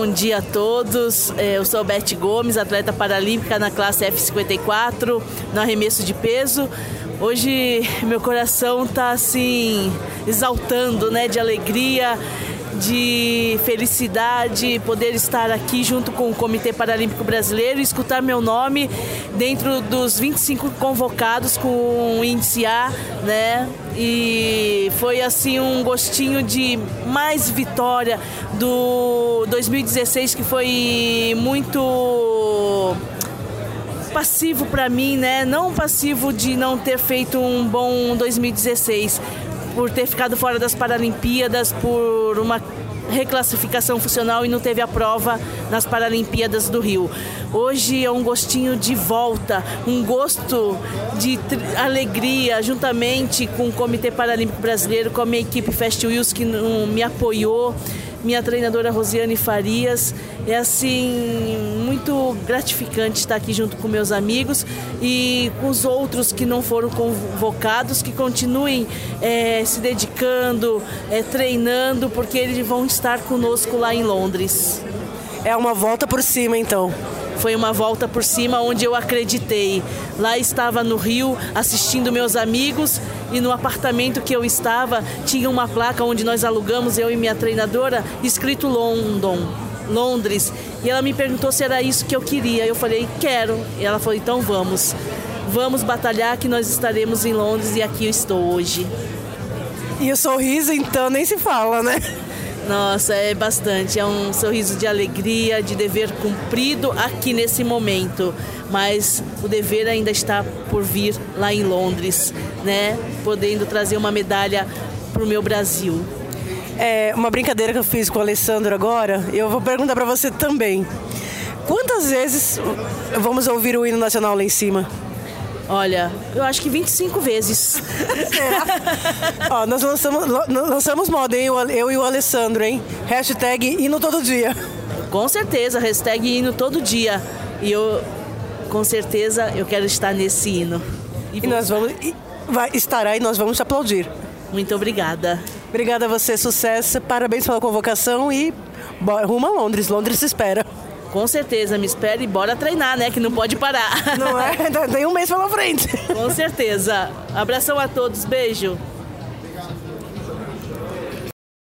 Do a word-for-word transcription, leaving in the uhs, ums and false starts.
bom dia a todos. Eu sou Beth Gomes, atleta paralímpica na classe F cinquenta e quatro, no arremesso de peso. Hoje meu coração está assim, exaltando, né, de alegria, de felicidade, poder estar aqui junto com o Comitê Paralímpico Brasileiro e escutar meu nome dentro dos vinte e cinco convocados com o índice A, né? E foi assim um gostinho de mais vitória do dois mil e dezesseis, que foi muito passivo para mim, né? Não passivo de não ter feito um bom dois mil e dezesseis, por ter ficado fora das Paralimpíadas, por uma reclassificação funcional e não teve a prova nas Paralimpíadas do Rio. Hoje é um gostinho de volta, um gosto de tr- alegria, juntamente com o Comitê Paralímpico Brasileiro, com a minha equipe Fast Wheels, que um, me apoiou, minha treinadora Rosiane Farias. É assim, muito gratificante estar aqui junto com meus amigos e com os outros que não foram convocados, que continuem é, se dedicando, é, treinando, porque eles vão estar conosco lá em Londres. É uma volta por cima, então. Foi uma volta por cima onde eu acreditei. Lá estava no Rio assistindo meus amigos e no apartamento que eu estava tinha uma placa onde nós alugamos, eu e minha treinadora, escrito London, Londres. E ela me perguntou se era isso que eu queria. Eu falei, quero. E ela falou, então vamos. Vamos batalhar que nós estaremos em Londres e aqui eu estou hoje. E o sorriso, então, nem se fala, né? Nossa, é bastante, é um sorriso de alegria, de dever cumprido aqui nesse momento, mas o dever ainda está por vir lá em Londres, né? Podendo trazer uma medalha para o meu Brasil. É uma brincadeira que eu fiz com o Alessandro agora, eu vou perguntar para você também. Quantas vezes vamos ouvir o hino nacional lá em cima? Olha, eu acho que vinte e cinco vezes. Ó, nós lançamos, lançamos moda, hein? Eu e o Alessandro, hein? Hashtag hino todo dia. Com certeza, hashtag hino todo dia. E eu, com certeza, eu quero estar nesse hino. E, e nós vamos... E vai, estará e nós vamos te aplaudir. Muito obrigada. Obrigada a você, sucesso. Parabéns pela convocação e rumo a Londres. Londres se espera. Com certeza, me espere e bora treinar, né? Que não pode parar. Não é? Tem um mês pela frente. Com certeza. Abração a todos, beijo.